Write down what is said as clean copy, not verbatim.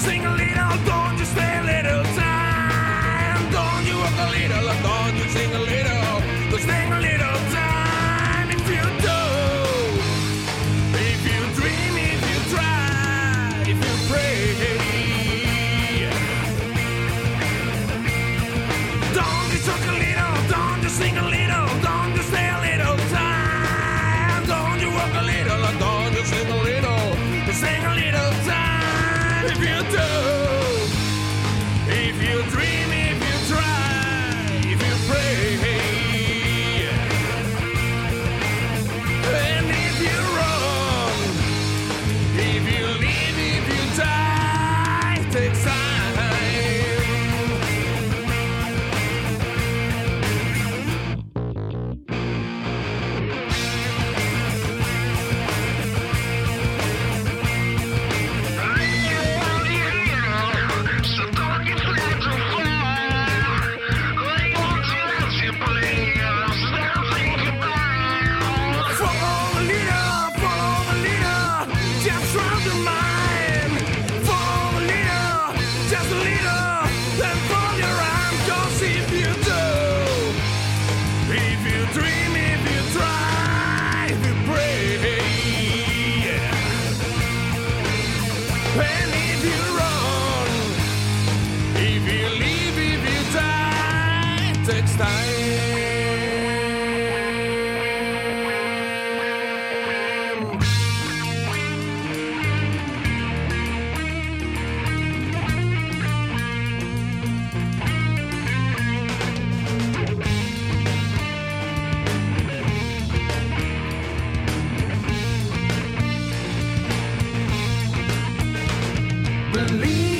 sing a little, don't you stay a little time. Don't you walk a little, don't you sing a little, don't sing a little time. If you do, if you dream, if you try, if you pray. Don't you talk a little, don't you sing a little, don't you stay a little time. Don't you walk a little, don't you sing a little, don't sing a little time. If you do, if you dream, if you try, if you pray. And if you run, if you live, if you die, it takes time. Takes time. Believe